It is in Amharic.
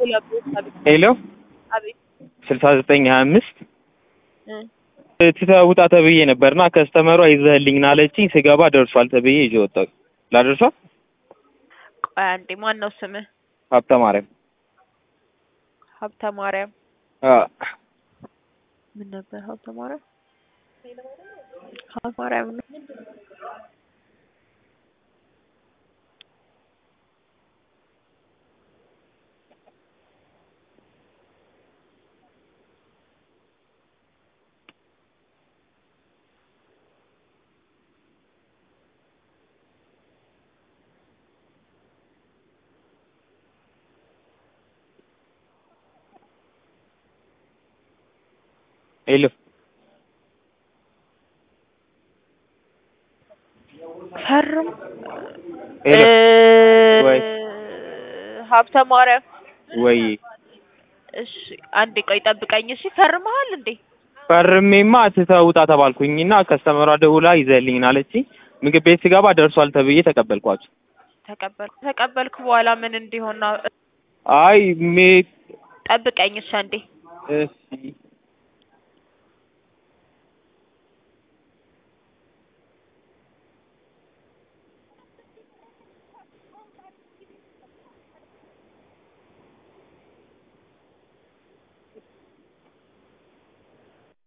ሄሎ አቤት 6925 እ ትተውጣ ተብዬ ነበርና ከስተመሯ ይዘህልኝ ና አለችኝ። ስገባ ደርሷል ተብዬ ይዤ ወጣሁ። ላደርሷ? ቆይ አንዴ ማን ነው ስምህ? ሀብተ ማርያም። ሀብተ ማርያም አ ምን ነበር ሀብተ ማርያም? ሀብተ ማርያም ነው። ሄሎ ፈርም ሄሎ ወይ ሀብተ ማርያም ወይ እሺ አንዴ ቆይ ጠብቀኝ እሺ ፈርመሃል እንዴ? ፈርሜማ ትተውጣ ተባልኩኝና ከስተመሯ ደውላ ይዘህልኝ ና አለችኝ። ምግብ ቤት ስገባ ደርሷል ተብዬ ተቀበልኳቸው። ተቀበልኩ በኋላ ምን እንዲሆን ነው? አይ ጠብቀኝ እሺ አንዴ እሺ